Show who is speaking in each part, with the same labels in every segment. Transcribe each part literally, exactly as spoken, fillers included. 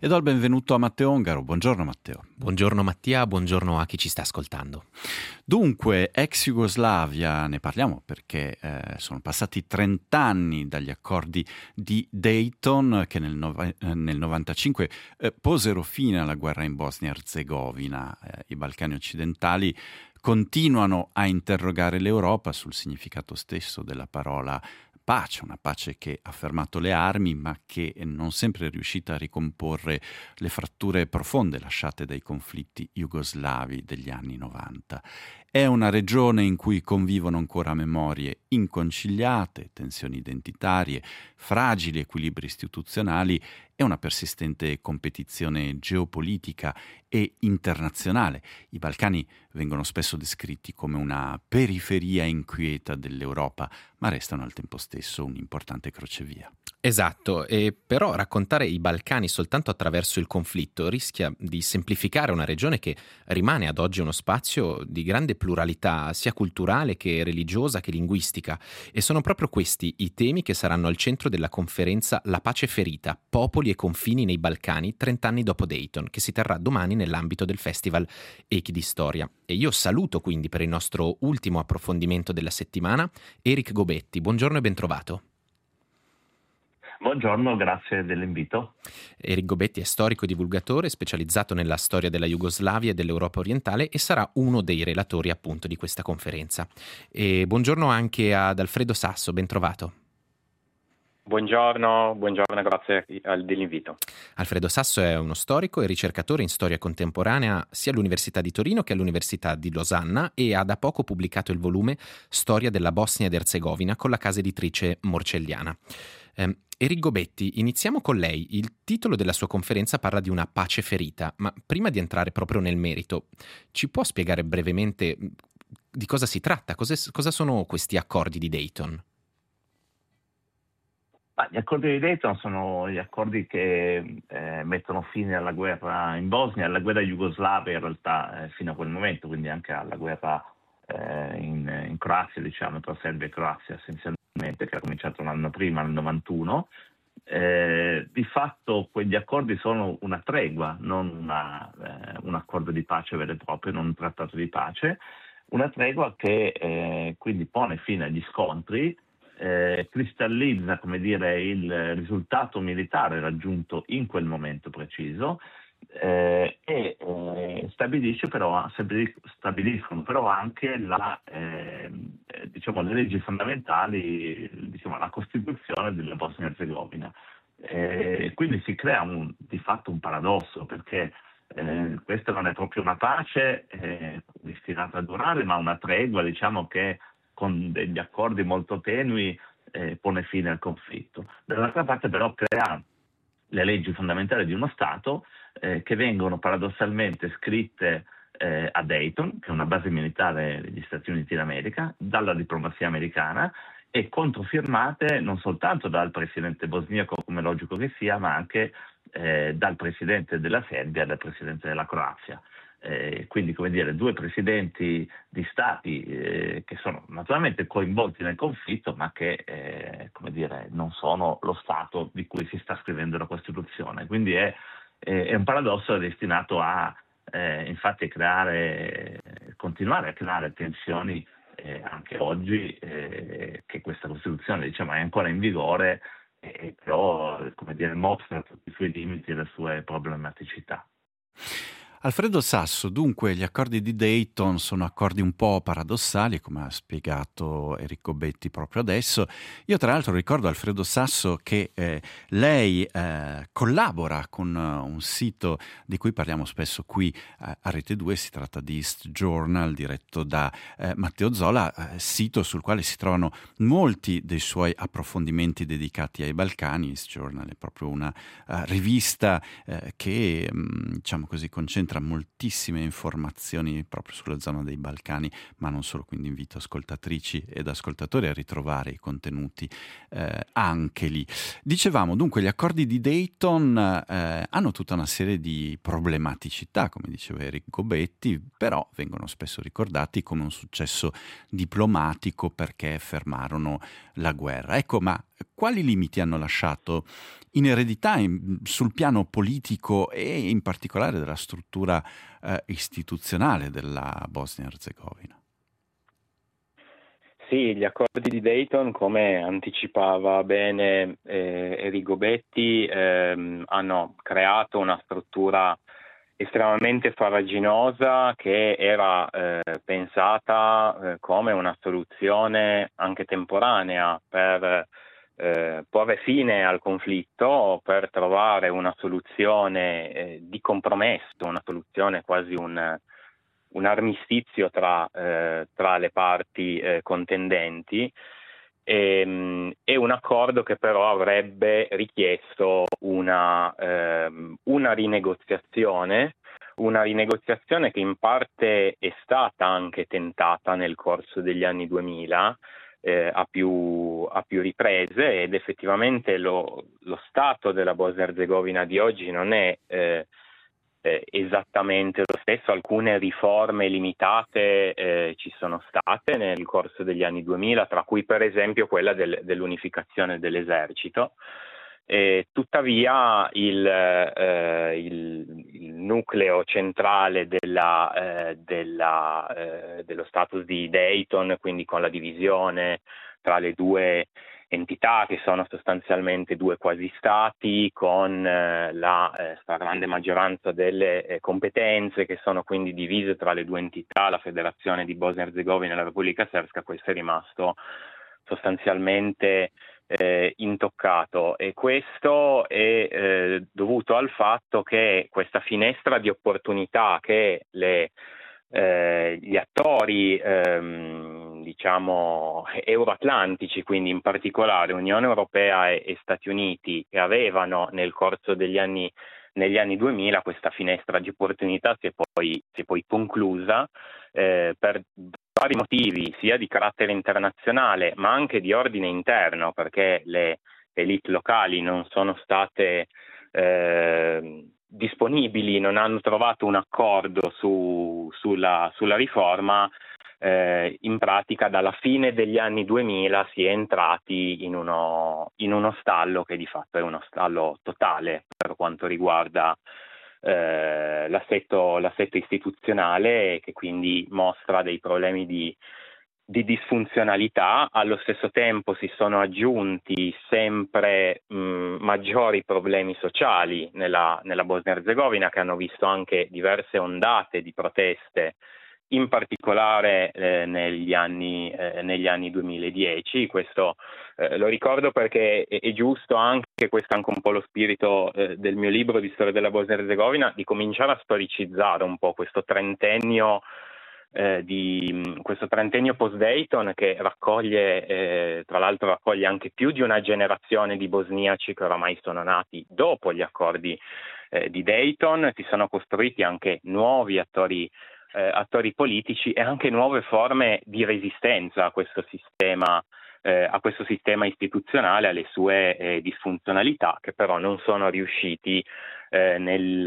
Speaker 1: E do il benvenuto a Matteo Ongaro. Buongiorno Matteo.
Speaker 2: Buongiorno Mattia, buongiorno a chi ci sta ascoltando.
Speaker 1: Dunque, ex Jugoslavia, ne parliamo perché eh, sono passati trent'anni dagli accordi di Dayton che nel, nove, eh, nel novantacinque eh, posero fine alla guerra in Bosnia-Erzegovina. Eh, I Balcani occidentali continuano a interrogare l'Europa sul significato stesso della parola pace, una pace che ha fermato le armi ma che non sempre è riuscita a ricomporre le fratture profonde lasciate dai conflitti jugoslavi degli anni novanta. È una regione in cui convivono ancora memorie inconciliate, tensioni identitarie, fragili equilibri istituzionali e una persistente competizione geopolitica e internazionale. I Balcani vengono spesso descritti come una periferia inquieta dell'Europa, ma restano al tempo stesso un'importante crocevia.
Speaker 2: Esatto, e però raccontare i Balcani soltanto attraverso il conflitto rischia di semplificare una regione che rimane ad oggi uno spazio di grande pluralità, sia culturale che religiosa che linguistica, e sono proprio questi i temi che saranno al centro della conferenza La pace ferita, popoli e confini nei Balcani trent'anni dopo Dayton, che si terrà domani nell'ambito del festival Echi di Storia. E io saluto quindi per il nostro ultimo approfondimento della settimana Eric Gobetti. Buongiorno e bentrovato.
Speaker 3: Buongiorno, grazie dell'invito.
Speaker 2: Eric Gobetti è storico e divulgatore specializzato nella storia della Jugoslavia e dell'Europa orientale e sarà uno dei relatori appunto di questa conferenza. E buongiorno anche ad Alfredo Sasso, ben trovato.
Speaker 4: Buongiorno, buongiorno, grazie dell'invito.
Speaker 2: Alfredo Sasso è uno storico e ricercatore in storia contemporanea sia all'Università di Torino che all'Università di Losanna e ha da poco pubblicato il volume Storia della Bosnia ed Erzegovina con la casa editrice Morcelliana. Eh, Eric Gobetti, iniziamo con lei. Il titolo della sua conferenza parla di una pace ferita, ma prima di entrare proprio nel merito, ci può spiegare brevemente di cosa si tratta? Cos'è, cosa sono questi accordi di Dayton?
Speaker 3: Ah, gli accordi di Dayton sono gli accordi che eh, mettono fine alla guerra in Bosnia, alla guerra jugoslava in realtà eh, fino a quel momento, quindi anche alla guerra eh, in, in Croazia, diciamo, tra Serbia e Croazia essenzialmente, che ha cominciato un anno prima, nel novantuno. Eh, di fatto quegli accordi sono una tregua, non una, eh, un accordo di pace vero e proprio, non un trattato di pace, una tregua che eh, quindi pone fine agli scontri, Eh, cristallizza, come dire, il risultato militare raggiunto in quel momento preciso eh, e eh, stabilisce però, stabiliscono però anche la, eh, diciamo, le leggi fondamentali, diciamo, la Costituzione della Bosnia-Erzegovina. Eh, quindi si crea un, di fatto un paradosso, perché eh, questa non è proprio una pace eh, destinata a durare, ma una tregua, diciamo, che con degli accordi molto tenui eh, pone fine al conflitto. Dall'altra parte però crea le leggi fondamentali di uno Stato eh, che vengono paradossalmente scritte eh, a Dayton, che è una base militare degli Stati Uniti d'America, dalla diplomazia americana e controfirmate non soltanto dal presidente bosniaco, come logico che sia, ma anche eh, dal presidente della Serbia e dal presidente della Croazia. Eh, quindi, come dire, due presidenti di stati eh, che sono naturalmente coinvolti nel conflitto, ma che eh, come dire, non sono lo Stato di cui si sta scrivendo la Costituzione. Quindi è, è, è un paradosso destinato a eh, infatti creare, continuare a creare tensioni eh, anche oggi eh, che questa Costituzione, diciamo, è ancora in vigore, eh, però come dire, mostra tutti i suoi limiti e le sue problematicità.
Speaker 1: Alfredo Sasso, dunque gli accordi di Dayton sono accordi un po' paradossali, come ha spiegato Eric Gobetti proprio adesso. Io tra l'altro ricordo, Alfredo Sasso, che eh, lei eh, collabora con uh, un sito di cui parliamo spesso qui uh, a Rete due, si tratta di East Journal, diretto da eh, Matteo Zola, eh, sito sul quale si trovano molti dei suoi approfondimenti dedicati ai Balcani. East Journal è proprio una uh, rivista eh, che, mh, diciamo così, concentra moltissime informazioni proprio sulla zona dei Balcani, ma non solo, quindi invito ascoltatrici ed ascoltatori a ritrovare i contenuti eh, anche lì. Dicevamo dunque gli accordi di Dayton eh, hanno tutta una serie di problematicità, come diceva Eric Gobetti, però vengono spesso ricordati come un successo diplomatico perché fermarono la guerra. Ecco, ma quali limiti hanno lasciato in eredità in, sul piano politico e in particolare della struttura eh, istituzionale della Bosnia-Herzegovina?
Speaker 4: Sì, gli accordi di Dayton, come anticipava bene eh, Enrico Betti, ehm, hanno creato una struttura estremamente farraginosa che era eh, pensata eh, come una soluzione anche temporanea per eh, porre fine al conflitto, per trovare una soluzione eh, di compromesso, una soluzione quasi un un armistizio tra, eh, tra le parti eh, contendenti e, e un accordo che però avrebbe richiesto una, ehm, una rinegoziazione, una rinegoziazione che in parte è stata anche tentata nel corso degli anni duemila eh, a, più, a più riprese, ed effettivamente lo, lo stato della Bosnia-Herzegovina di oggi non è eh, Eh, esattamente lo stesso. Alcune riforme limitate eh, ci sono state nel corso degli anni duemila, tra cui per esempio quella del, dell'unificazione dell'esercito. Eh, tuttavia il, eh, il, il nucleo centrale della, eh, della, eh, dello status di Dayton, quindi con la divisione tra le due entità che sono sostanzialmente due quasi stati, con eh, la eh, stragrande maggioranza delle eh, competenze che sono quindi divise tra le due entità, la Federazione di Bosnia-Herzegovina e la Repubblica Srpska. Questo è rimasto sostanzialmente eh, intoccato, e questo è eh, dovuto al fatto che questa finestra di opportunità che le Eh, gli attori ehm, diciamo euroatlantici, quindi in particolare Unione Europea e, e Stati Uniti, che avevano nel corso degli anni negli anni duemila, questa finestra di opportunità si è poi, si è poi conclusa eh, per vari motivi, sia di carattere internazionale ma anche di ordine interno, perché le elite locali non sono state eh, disponibili, non hanno trovato un accordo su, sulla, sulla riforma. Eh, in pratica dalla fine degli anni duemila si è entrati in uno, in uno stallo che di fatto è uno stallo totale per quanto riguarda eh, l'assetto, l'assetto istituzionale, che quindi mostra dei problemi di di disfunzionalità. Allo stesso tempo si sono aggiunti sempre mh, maggiori problemi sociali nella, nella Bosnia-Herzegovina, che hanno visto anche diverse ondate di proteste, in particolare eh, negli anni, eh, negli anni duemiladieci. Questo eh, lo ricordo perché è, è giusto anche, questo è anche un po' lo spirito eh, del mio libro di storia della Bosnia-Herzegovina, di cominciare a storicizzare un po' questo trentennio Eh, di questo trentennio post-Dayton, che raccoglie, eh, tra l'altro raccoglie anche più di una generazione di bosniaci che oramai sono nati dopo gli accordi eh, di Dayton. Si sono costruiti anche nuovi attori, eh, attori politici e anche nuove forme di resistenza a questo sistema, eh, a questo sistema istituzionale, alle sue eh, disfunzionalità, che però non sono riusciti Eh, nel,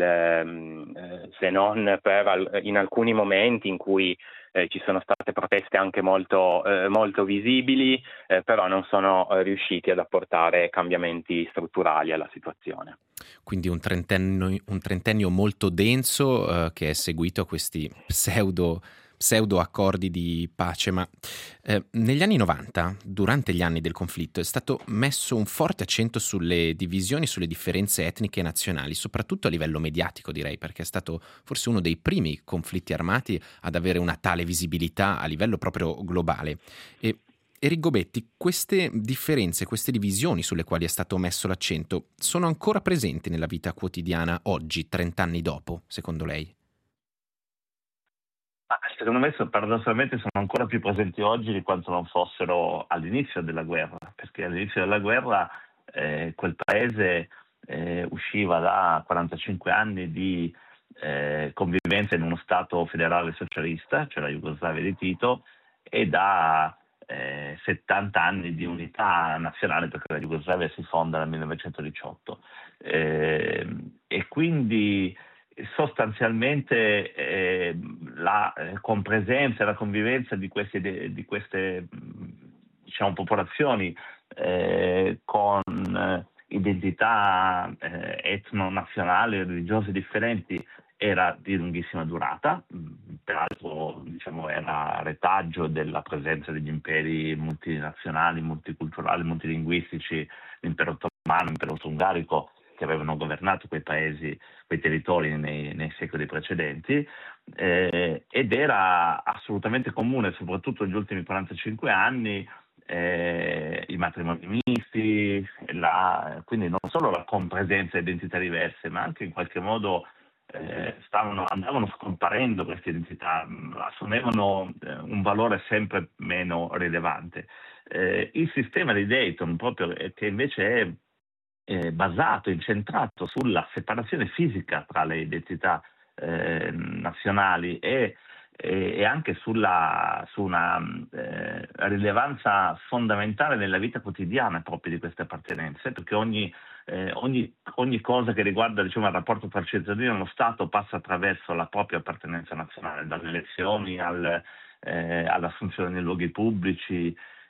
Speaker 4: eh, se non per al, in alcuni momenti in cui eh, ci sono state proteste anche molto, eh, molto visibili, eh, però non sono eh, riusciti ad apportare cambiamenti strutturali alla situazione.
Speaker 2: Quindi un trentennio, un trentennio molto denso eh, che è seguito a questi pseudo pseudo accordi di pace, ma eh, negli anni novanta, durante gli anni del conflitto, è stato messo un forte accento sulle divisioni, sulle differenze etniche e nazionali, soprattutto a livello mediatico, direi, perché è stato forse uno dei primi conflitti armati ad avere una tale visibilità a livello proprio globale. E Enrico Betti, queste differenze, queste divisioni sulle quali è stato messo l'accento, sono ancora presenti nella vita quotidiana oggi, trent'anni dopo, secondo lei?
Speaker 3: Ah, secondo me paradossalmente sono ancora più presenti oggi di quanto non fossero all'inizio della guerra, perché all'inizio della guerra eh, quel paese eh, usciva da quarantacinque anni di eh, convivenza in uno Stato federale socialista, cioè la Jugoslavia di Tito, e da eh, settanta anni di unità nazionale, perché la Jugoslavia si fonda nel millenovecentodiciotto. Eh, e quindi sostanzialmente eh, la eh, compresenza e la convivenza di queste, di queste diciamo, popolazioni eh, con eh, identità eh, etno-nazionali, religiose differenti, era di lunghissima durata, peraltro diciamo, era retaggio della presenza degli imperi multinazionali, multiculturali, multilinguistici, l'impero ottomano, l'impero austro-ungarico, che avevano governato quei paesi, quei territori nei, nei secoli precedenti, eh, ed era assolutamente comune, soprattutto negli ultimi quarantacinque anni, eh, i matrimoni misti, la, quindi non solo la compresenza di identità diverse, ma anche in qualche modo eh, stavano, andavano scomparendo queste identità, assumevano eh, un valore sempre meno rilevante. Eh, il sistema di Dayton, proprio che invece è eh, basato, incentrato sulla separazione fisica tra le identità eh, nazionali e e anche sulla, su una eh, rilevanza fondamentale nella vita quotidiana proprio di queste appartenenze, perché ogni, eh, ogni, ogni cosa che riguarda, diciamo, il rapporto tra il cittadino e lo Stato passa attraverso la propria appartenenza nazionale, dalle elezioni al, eh, all'assunzione nei luoghi pubblici,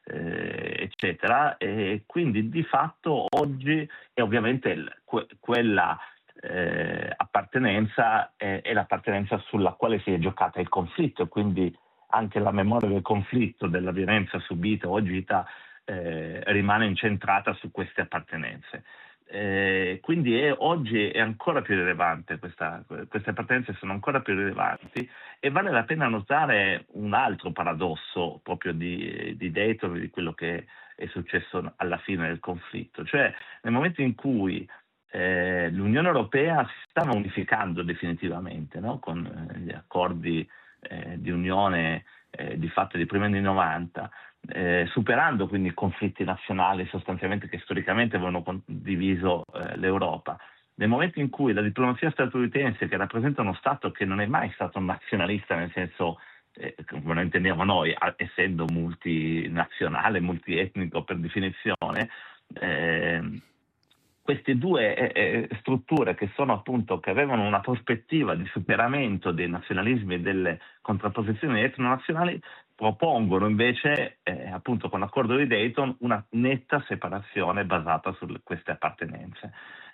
Speaker 3: eh, eccetera, e quindi di fatto oggi è ovviamente que- quella Eh, appartenenza è, è l'appartenenza sulla quale si è giocata il conflitto, e quindi anche la memoria del conflitto, della violenza subita o agita eh, rimane incentrata su queste appartenenze. Eh, quindi è, oggi è ancora più rilevante, questa, queste appartenenze sono ancora più rilevanti, e vale la pena notare un altro paradosso proprio di, di Dayton, di quello che è successo alla fine del conflitto, cioè nel momento in cui Eh, l'Unione Europea si stava unificando definitivamente, no? Con eh, gli accordi eh, di unione eh, di fatto di primi anni novanta, eh, superando quindi i conflitti nazionali sostanzialmente che storicamente avevano condiviso eh, l'Europa. Nel momento in cui la diplomazia statunitense, che rappresenta uno Stato che non è mai stato nazionalista nel senso eh, come lo intendiamo noi, essendo multinazionale, multietnico per definizione, eh, queste due eh, strutture che sono appunto, che avevano una prospettiva di superamento dei nazionalismi e delle contrapposizioni etnonazionali, propongono invece eh, appunto con l'accordo di Dayton una netta separazione basata su queste appartenenze.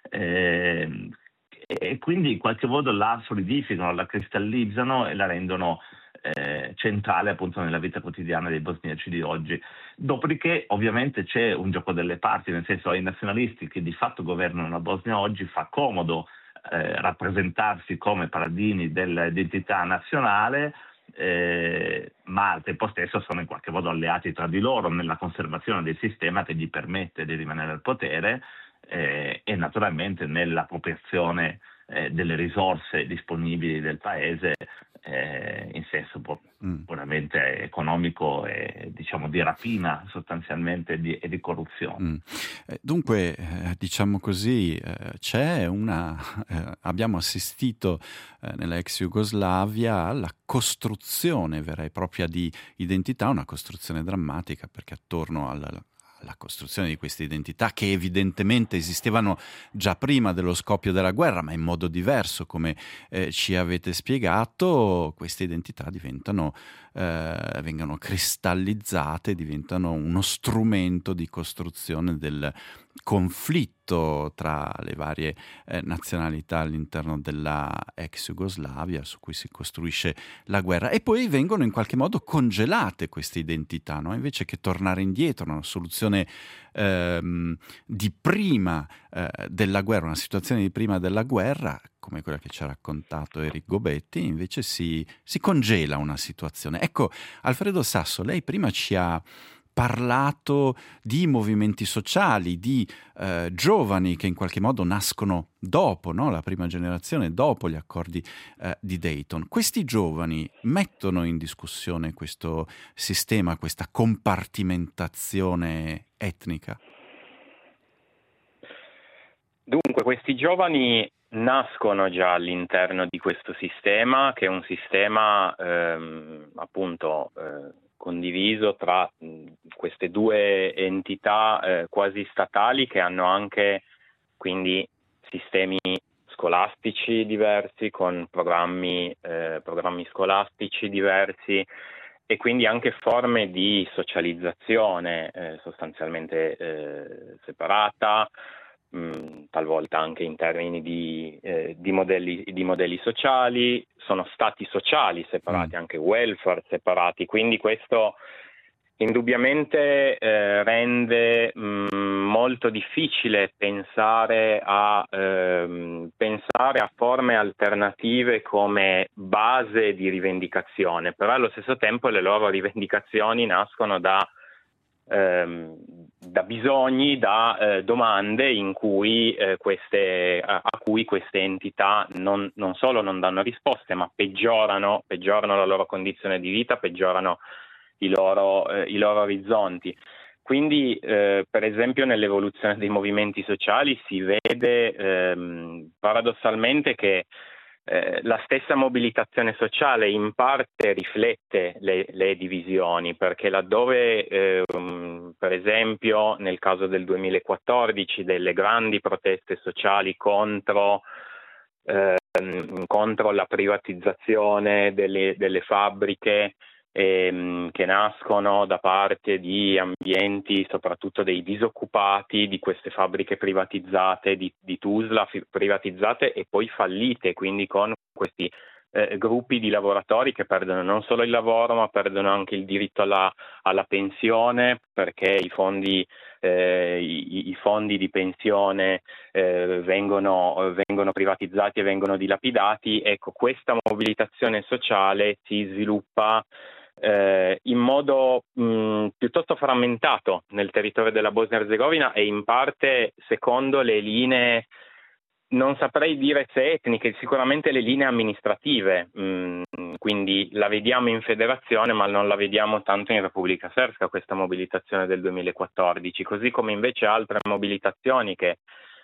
Speaker 3: Eh, e quindi in qualche modo la solidificano, la cristallizzano e la rendono eh, centrale appunto nella vita quotidiana dei bosniaci di oggi. Dopodiché ovviamente c'è un gioco delle parti, nel senso ai nazionalisti che di fatto governano la Bosnia oggi fa comodo eh, rappresentarsi come paladini dell'identità nazionale, eh, ma al tempo stesso sono in qualche modo alleati tra di loro nella conservazione del sistema che gli permette di rimanere al potere eh, e naturalmente nell'appropriazione eh, delle risorse disponibili del paese eh, in senso
Speaker 1: mm.
Speaker 3: puramente economico e diciamo di rapina sostanzialmente di, e di corruzione.
Speaker 1: Mm. Eh, dunque, eh, diciamo così, eh, c'è una, eh, abbiamo assistito eh, nella ex Jugoslavia alla costruzione vera e propria di identità, una costruzione drammatica perché attorno al la costruzione di queste identità che evidentemente esistevano già prima dello scoppio della guerra, ma in modo diverso, come eh, ci avete spiegato, queste identità diventano, eh, vengono cristallizzate, diventano uno strumento di costruzione del conflitto tra le varie eh, nazionalità all'interno della ex Jugoslavia su cui si costruisce la guerra, e poi vengono in qualche modo congelate queste identità, no? Invece che tornare indietro, una soluzione ehm, di prima eh, della guerra, una situazione di prima della guerra come quella che ci ha raccontato Eric Gobetti, invece si, si congela una situazione. Ecco, Alfredo Sasso, lei prima ci ha parlato di movimenti sociali, di eh, giovani che in qualche modo nascono dopo, no? La prima generazione, dopo gli accordi eh, di Dayton. Questi giovani mettono in discussione questo sistema, questa compartimentazione etnica?
Speaker 4: Dunque, questi giovani nascono già all'interno di questo sistema, che è un sistema ehm, appunto eh, condiviso tra mh, queste due entità eh, quasi statali, che hanno anche quindi sistemi scolastici diversi, con programmi, eh, programmi scolastici diversi, e quindi anche forme di socializzazione eh, sostanzialmente eh, separata, mh, talvolta anche in termini di, eh, di, modelli, di modelli sociali, sono stati sociali separati, mm. anche welfare separati, quindi questo indubbiamente eh, rende mh, molto difficile pensare a, ehm, pensare a forme alternative come base di rivendicazione, però allo stesso tempo le loro rivendicazioni nascono da, ehm, da bisogni, da eh, domande in cui, eh, queste, a, a cui queste entità non, non solo non danno risposte, ma peggiorano, peggiorano la loro condizione di vita, peggiorano I loro, eh, i loro orizzonti. Quindi, eh, per esempio, nell'evoluzione dei movimenti sociali si vede ehm, paradossalmente che eh, la stessa mobilitazione sociale in parte riflette le, le divisioni, perché laddove, eh, per esempio, nel caso del duemilaquattordici, delle grandi proteste sociali contro eh, contro la privatizzazione delle, delle fabbriche, Ehm, che nascono da parte di ambienti, soprattutto dei disoccupati di queste fabbriche privatizzate, di, di Tuzla privatizzate e poi fallite, quindi con questi eh, gruppi di lavoratori che perdono non solo il lavoro ma perdono anche il diritto alla, alla pensione, perché i fondi Eh, i, i fondi di pensione eh, vengono, vengono privatizzati e vengono dilapidati. Ecco, questa mobilitazione sociale si sviluppa eh, in modo mh, piuttosto frammentato nel territorio della Bosnia-Herzegovina e in parte secondo le linee, non saprei dire se etniche, sicuramente le linee amministrative, mh, quindi la vediamo in federazione ma non la vediamo tanto in Repubblica Srpska, questa mobilitazione del duemilaquattordici, così come invece altre mobilitazioni che,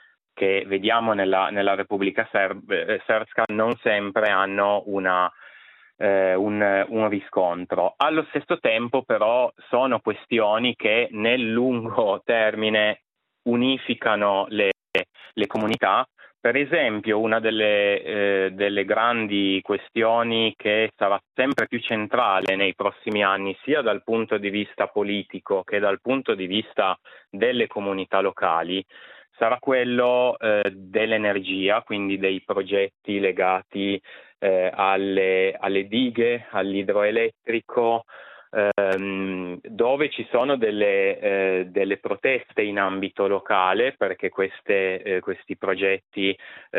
Speaker 4: che vediamo nella, nella Repubblica Srpska non sempre hanno una, eh, un, un riscontro. Allo stesso tempo però sono questioni che nel lungo termine unificano le, le comunità. Per esempio, una delle, eh, delle grandi questioni che sarà sempre più centrale nei prossimi anni, sia dal punto di vista politico che dal punto di vista delle comunità locali, sarà quello eh, dell'energia, quindi dei progetti legati eh, alle, alle dighe, all'idroelettrico, ehm, dove ci sono delle, eh, delle proteste in ambito locale perché queste, eh, questi progetti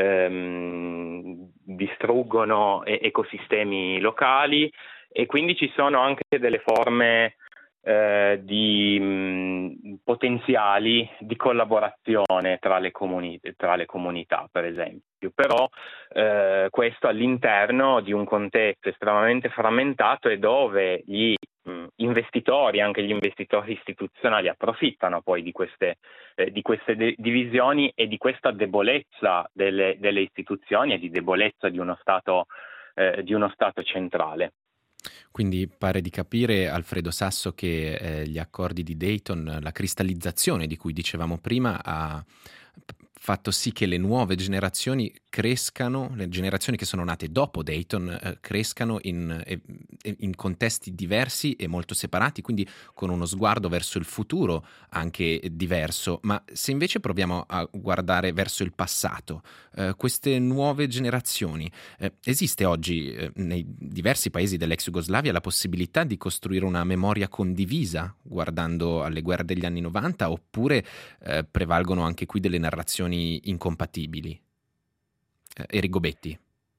Speaker 4: ehm, distruggono e- ecosistemi locali, e quindi ci sono anche delle forme eh, di mh, potenziali di collaborazione tra le, comuni- tra le comunità, per esempio. Però eh, questo all'interno di un contesto estremamente frammentato e dove gli mh, investitori, anche gli investitori istituzionali, approfittano poi di queste, eh, di queste de- divisioni e di questa debolezza delle, delle istituzioni e di debolezza di uno Stato, eh, di uno Stato centrale.
Speaker 2: Quindi pare di capire, Alfredo Sasso, che eh, gli accordi di Dayton, la cristallizzazione di cui dicevamo prima, ha fatto sì che le nuove generazioni crescano, le generazioni che sono nate dopo Dayton eh, crescano in, eh, in contesti diversi e molto separati, quindi con uno sguardo verso il futuro anche diverso. Ma se invece proviamo a guardare verso il passato, eh, queste nuove generazioni, eh, esiste oggi eh, nei diversi paesi dell'ex Jugoslavia la possibilità di costruire una memoria condivisa guardando alle guerre degli anni novanta, oppure eh, prevalgono anche qui delle narrazioni incompatibili? Eh, Rigobetti.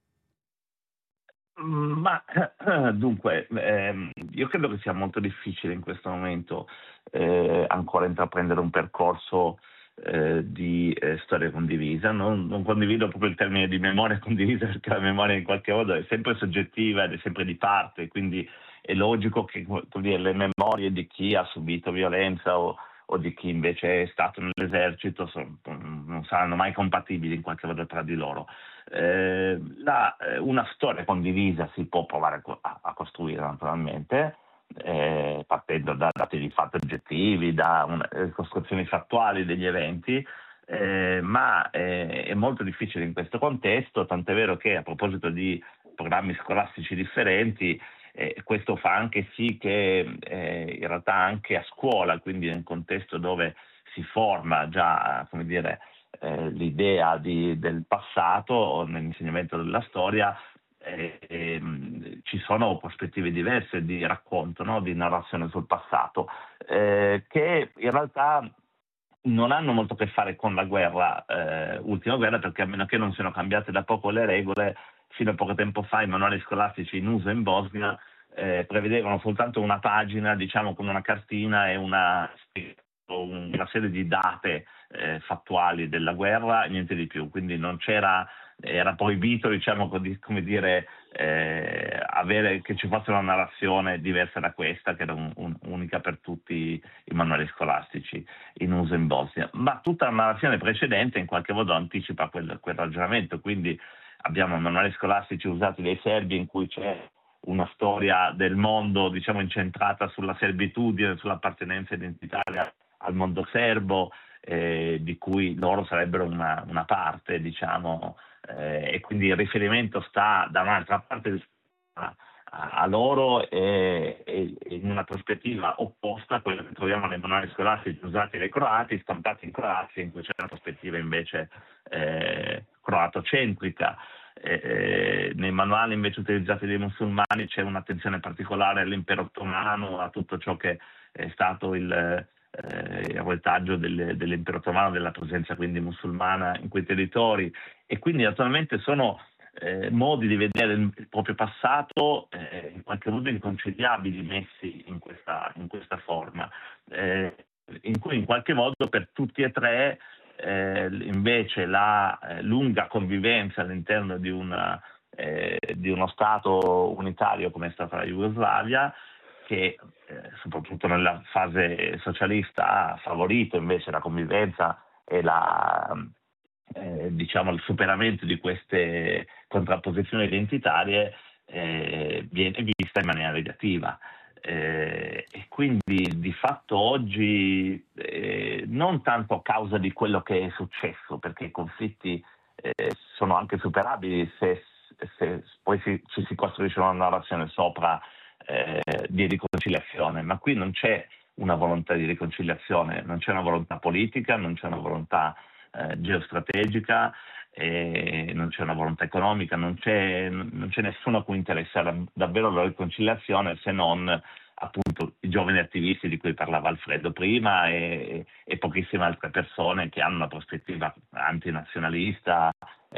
Speaker 3: Ma dunque, ehm, io credo che sia molto difficile in questo momento eh, ancora intraprendere un percorso eh, di eh, storia condivisa. Non, non condivido proprio il termine di memoria condivisa, perché la memoria in qualche modo è sempre soggettiva ed è sempre di parte, quindi è logico che dire, le memorie di chi ha subito violenza o o di chi invece è stato nell'esercito sono, non saranno mai compatibili in qualche modo tra di loro. Eh, la, una storia condivisa si può provare a, a costruire naturalmente, eh, partendo da dati di fatto oggettivi, da una, costruzioni fattuali degli eventi, eh, ma eh, è molto difficile in questo contesto, tant'è vero che a proposito di programmi scolastici differenti, E questo fa anche sì che eh, in realtà anche a scuola, quindi nel contesto dove si forma già, come dire, eh, l'idea di, del passato o nell'insegnamento della storia, eh, eh, ci sono prospettive diverse di racconto, no? Di narrazione sul passato, eh, che in realtà non hanno molto a che fare con la guerra, eh, ultima guerra, perché a meno che non siano cambiate da poco le regole, fino a poco tempo fa i manuali scolastici in uso in Bosnia eh, prevedevano soltanto una pagina, diciamo, con una cartina e una, una serie di date eh, fattuali della guerra e niente di più, quindi non c'era, era proibito, diciamo, come dire, eh, avere che ci fosse una narrazione diversa da questa, che era un, un, unica per tutti i manuali scolastici in uso in Bosnia, ma tutta la narrazione precedente in qualche modo anticipa quel, quel ragionamento, quindi abbiamo manuali scolastici usati dai serbi in cui c'è una storia del mondo, diciamo, incentrata sulla servitudine, sull'appartenenza identitaria al mondo serbo, eh, di cui loro sarebbero una, una parte, diciamo, eh, e quindi il riferimento sta da un'altra parte a, a loro e, e in una prospettiva opposta a quella che troviamo nei manuali scolastici usati dai croati, stampati in Croazia, in cui c'è una prospettiva invece eh, croatocentrica. Eh, nei manuali invece utilizzati dai musulmani c'è un'attenzione particolare all'impero ottomano, a tutto ciò che è stato il, eh, il retaggio del, dell'impero ottomano, della presenza quindi musulmana in quei territori, e quindi naturalmente sono eh, modi di vedere il, il proprio passato eh, in qualche modo inconciliabili messi in questa, in questa forma, eh, in cui in qualche modo per tutti e tre Eh, invece la eh, lunga convivenza all'interno di, una, eh, di uno Stato unitario come è stata la Jugoslavia, che eh, soprattutto nella fase socialista ha favorito invece la convivenza e la, eh, diciamo, il superamento di queste contrapposizioni identitarie, eh, viene vista in maniera negativa. Eh, e quindi di fatto oggi eh, non tanto a causa di quello che è successo, perché i conflitti eh, sono anche superabili se, se poi si, ci si costruisce una narrazione sopra eh, di riconciliazione, ma qui non c'è una volontà di riconciliazione, non c'è una volontà politica, non c'è una volontà eh, geostrategica, e non c'è una volontà economica, non c'è, non c'è nessuno a cui interessare davvero la riconciliazione, se non appunto i giovani attivisti di cui parlava Alfredo prima e, e pochissime altre persone che hanno una prospettiva antinazionalista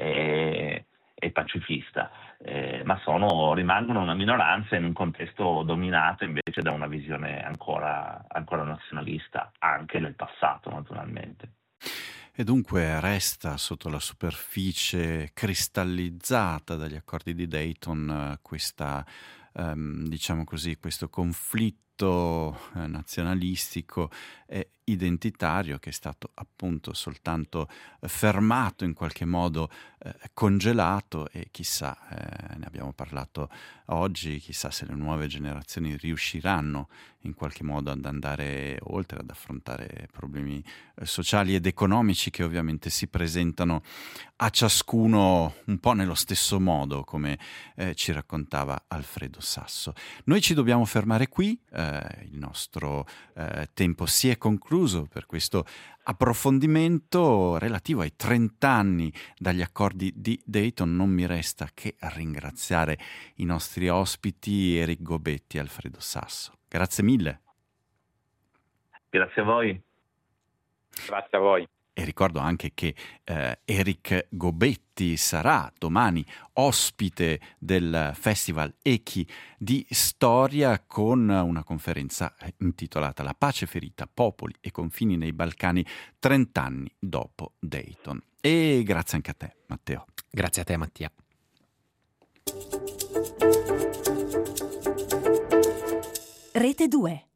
Speaker 3: e, e pacifista, eh, ma sono, rimangono una minoranza in un contesto dominato invece da una visione ancora, ancora nazionalista, anche nel passato naturalmente.
Speaker 1: E dunque resta sotto la superficie cristallizzata dagli accordi di Dayton questa, ehm, diciamo così, questo conflitto eh, nazionalistico e identitario che è stato appunto soltanto eh, fermato, in qualche modo eh, congelato, e chissà, eh, ne abbiamo parlato oggi, chissà se le nuove generazioni riusciranno in qualche modo ad andare oltre, ad affrontare problemi eh, sociali ed economici che ovviamente si presentano a ciascuno un po' nello stesso modo, come eh, ci raccontava Alfredo Sasso. Noi ci dobbiamo fermare qui, eh, il nostro eh, tempo si è concluso per questo approfondimento relativo ai trent'anni dagli accordi di Dayton. Non mi resta che ringraziare i nostri ospiti Eric Gobetti e Alfredo Sasso. Grazie mille.
Speaker 3: Grazie a voi.
Speaker 4: Grazie a voi.
Speaker 1: E ricordo anche che eh, Eric Gobetti sarà domani ospite del Festival Echi di Storia con una conferenza intitolata La pace ferita, popoli e confini nei Balcani, trent'anni dopo Dayton. E grazie anche a te, Matteo.
Speaker 2: Grazie a te, Mattia.
Speaker 5: Rete due.